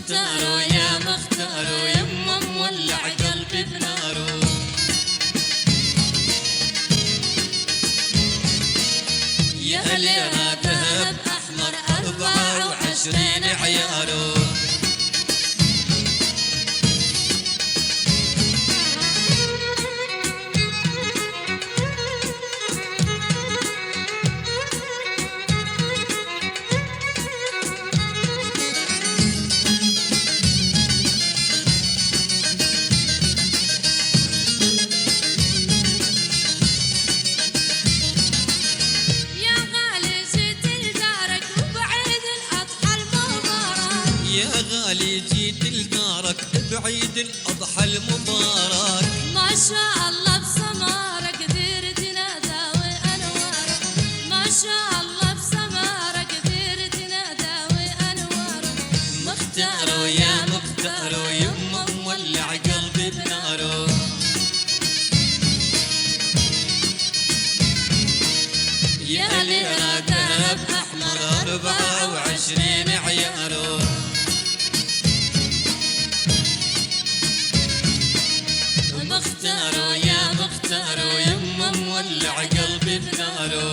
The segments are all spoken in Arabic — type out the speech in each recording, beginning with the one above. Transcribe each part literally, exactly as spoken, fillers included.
مختارو يا مختارو يما مولع قلبي بنارو. يا ليرة ذهب أحمر أربعة وعشرين عيارو. يا غالي جيت لدارك بعيد الأضحى المبارك. ما شاء الله بسمارك كثير تنادى وأنوارك. ما شاء الله بسمارك كثير تنادى وأنوارك. مختارو يا مختارو يما مولع قلبي بنارو. يا ليرة ذهب أحمر أربعة وعشرين عيارو. مختارو يا مختارو يما مولع قلبي بنارو.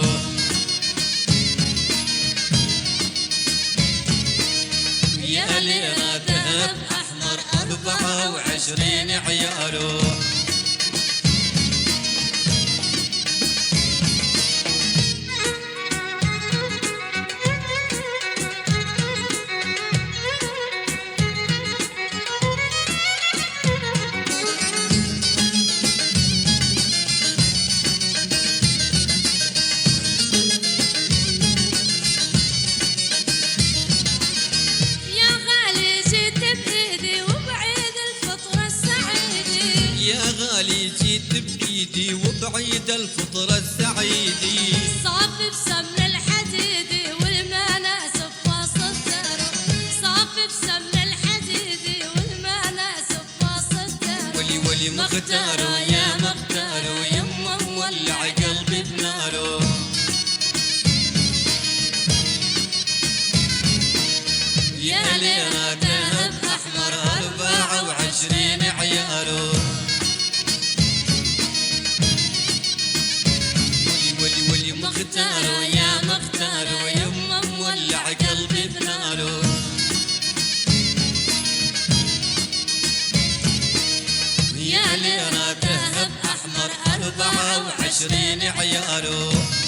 يا ليرة ذهب أحمر أربعة وعشرين عيارو. يا غالي جيت بإيدي وبعيد الفطرة السعيدي. صافي بسمن الحديدي والمناسف واصل دارو. صافي بسمن الحديدي والمناسف واصل دارو. ولي ولي مختارو يا مختارو يما مولع قلبي بنارو. يا ليرة ذهب أحمر أربعة وعشرين عيارو. مختارو يا مختارو يما مولع قلبي بنارو. يا ليرة ذهب أحمر أربعة وعشرين عيارو.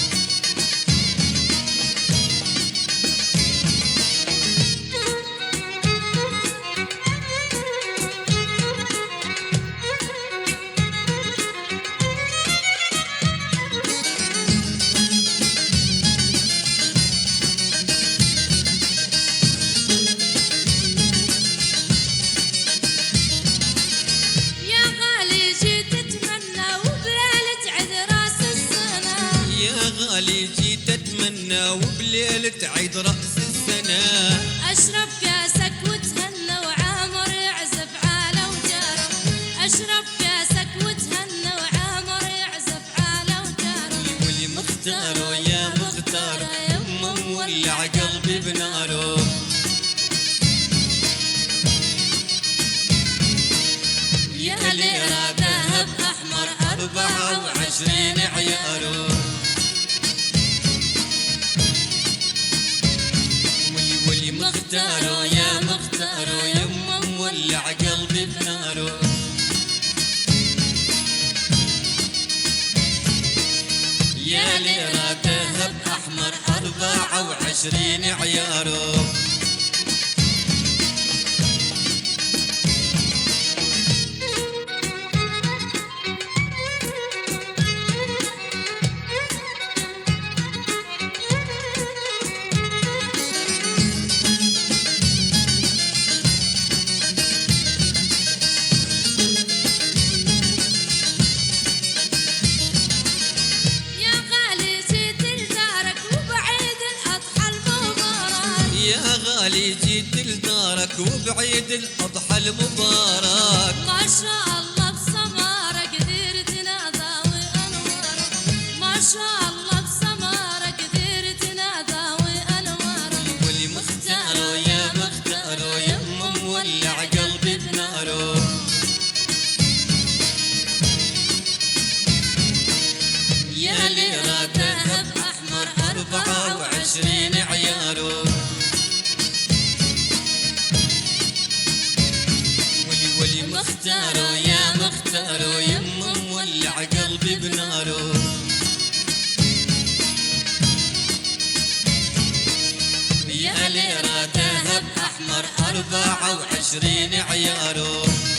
غالي جيت اتمنى وبليلة عيد رأس السنة. اشرب كاسك وتهنى وعامر يعزف على وجاره. اشرب كاسك وتهنى وعامر يعزف على وجاره. ولي مختارو يا مختارو يما مولع قلبي بنارو. يا ليرة ذهب أحمر أربعة وعشرين عيارو. مختارو يا مختارو يما مولع قلبي بنارو. يا ليرة ذهب أحمر أربعة وعشرين عيارو. غالي جيت لدارك وبعيد الأضحى المبارك. ما شاء الله بسمارك كثير تنادى وأنوارك. ما شاء الله بسمارك كثير تنادى وأنوارك. ولي مختارو يا مختارو يما مختارو يا مختارو يما مولع قلبي بنارو. يا ليرة ذهب أحمر أربعة وعشرين عيارو.